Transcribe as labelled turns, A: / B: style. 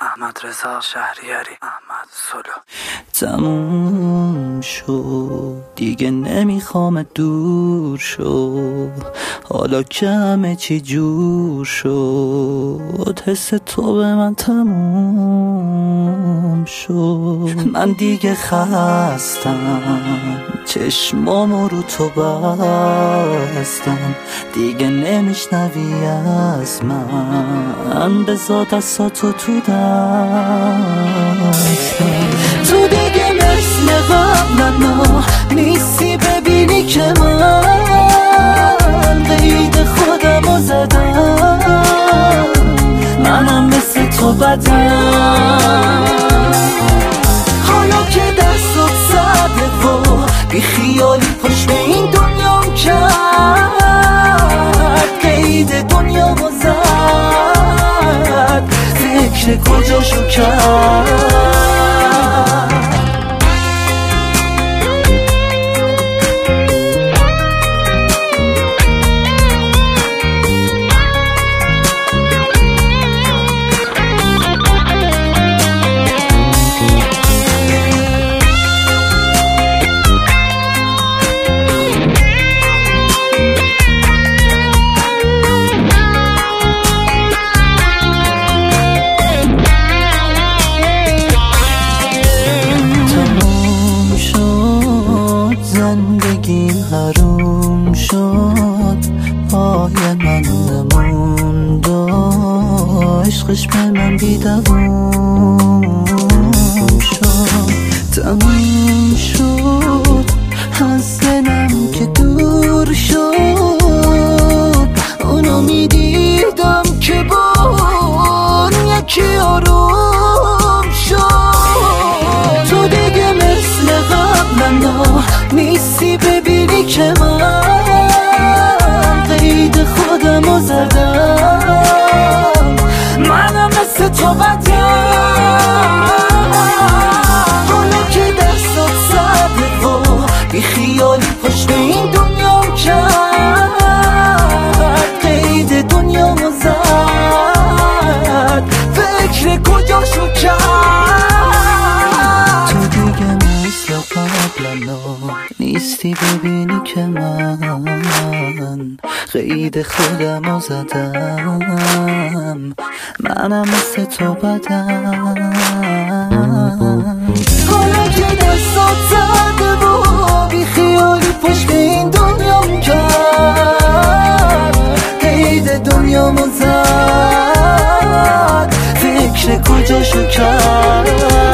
A: احمد رضا شهریاری، احمد سولو.
B: تموم شد دیگه، نمیخوام دور شو، حالا که همه چی جور شد، حس تو به من تموم شد. من دیگه خستم، چشمامو رو تو بستم، دیگه نمیشنوی از من، بذار دستاتو تو دستم. تو دیگه مثل قبلا نیستی، ببینی که من قید خودمو زدم، منم مثل تو بدم. حالا که دستات زده و بی خیالی پشت این دنیام کرد، قید دنیامو زد، فکر کجاشو کرد. زندگیم حروم شد، پای من نموند و عشقش به من بیدوام شد. تموم شد از دلم که دور شد، اونو میدیدم که با یکی آروم شد. تو دیگه مثل قبلا نیستی، ببینی که من قید خودمو زدم، منم مثل تو بدم. حالا که دستات زده و بی خیالی پشت این دنیام کرد، قید دنیامو زد، فکر کجاشو کرد. تو دیگه مثل قبلا نیستی، ببینی که من قید خودمو زدم، منم مثل تو بدم. حالا که دستات زده و بی خیالی پشت این دنیام کرد، قید دنیامو زد، فکر کجاشو کرد.